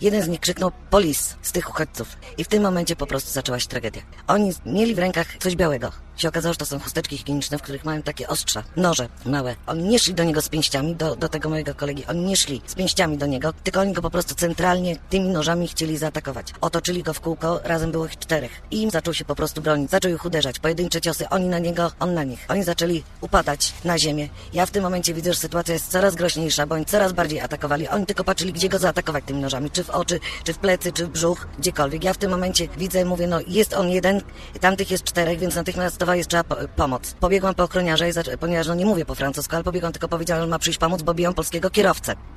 jeden z nich krzyknął polis z tych uchodźców. I w tym momencie po prostu zaczęła się tragedia. Oni mieli w rękach coś białego. Się okazało, że to są chusteczki higieniczne, w których mają takie ostrza, noże małe. Oni nie szli do niego z pięściami, do tego mojego kolegi. Oni nie szli z pięściami do niego, tylko oni go po prostu centralnie tymi nożami chcieli zaatakować. Otoczyli go w kółko, razem było ich 4. I im zaczął się po prostu bronić, zaczął ich uderzać. Pojedyncze ciosy, oni na niego, on na nich. Oni zaczęli upadać na ziemię. Ja w tym momencie widzę, że sytuacja jest coraz groźniejsza, bo oni coraz bardziej atakowali. Oni tylko patrzyli, gdzie go zaatakować tymi nożami, czy w oczy, czy w plecy, czy w brzuch, gdziekolwiek. Ja w tym momencie widzę, mówię, no jest on jeden, tamtych jest 4, więc natychmiastowo jest trzeba pomoc. Pobiegłam po ochroniarza, ponieważ no nie mówię po francusku, ale pobiegłam, tylko powiedziałam, że ma przyjść pomóc, bo biją polskiego kierowcę.